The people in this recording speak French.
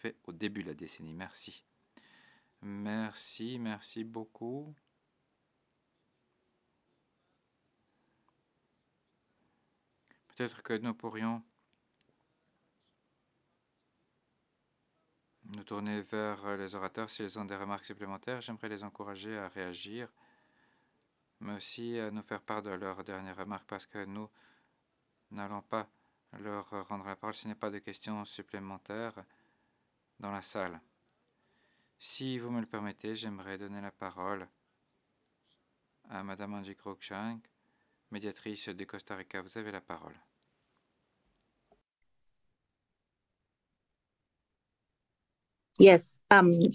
fait au début de la décennie. Merci. Merci beaucoup. Peut-être que nous pourrions nous tourner vers les orateurs s'ils ont des remarques supplémentaires. J'aimerais les encourager à réagir, mais aussi à nous faire part de leurs dernières remarques parce que nous n'allons pas leur rendre la parole s'il n'y a pas de questions supplémentaires dans la salle. Si vous me le permettez, j'aimerais donner la parole à Madame Angie Cruikshank, médiatrice du Costa Rica. Vous avez la parole. Yes.